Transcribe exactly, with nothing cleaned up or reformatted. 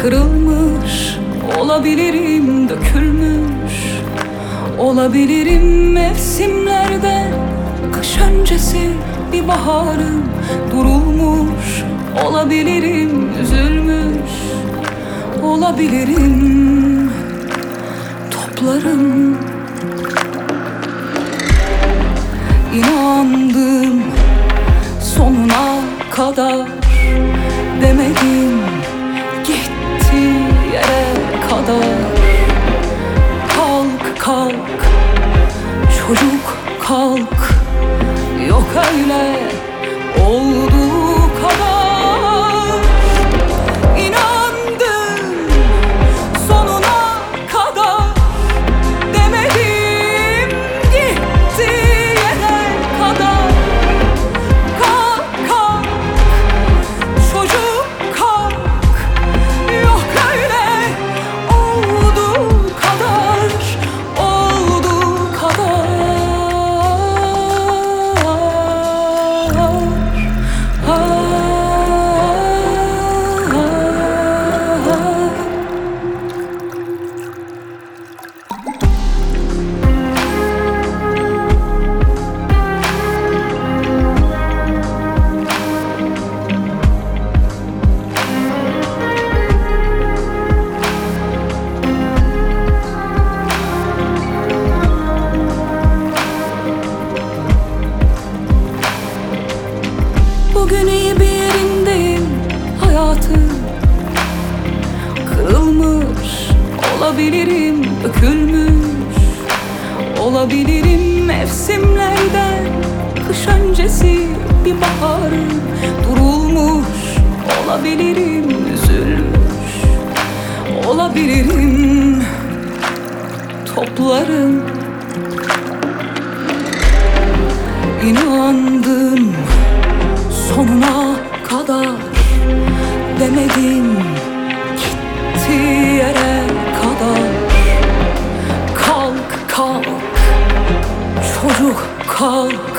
Kırılmış olabilirim, dökülmüş olabilirim mevsimlerde. Kış öncesi bir baharım, durulmuş olabilirim, üzülmüş olabilirim. Toplarım, inandım sonuna kadar, demedim gitti yere kadar. Kalk kalk çocuk kalk, yok öyle olduğu kadar. İnandım sonuna kadar, demedim gitti yere kadar. Kalk kalk çocuk kalk, yok öyle olduğu kadar, olduğu kadar. Bugün iyi bir yerindeyim hayatım. Kırılmış olabilirim, dökülmüş olabilirim mevsimlerden. Kış öncesi bir baharım, durulmuş olabilirim, üzülmüş olabilirim. Toplarım, inandım sonuna kadar, demedim gitti yere kadar. Kalk kalk çocuk kalk,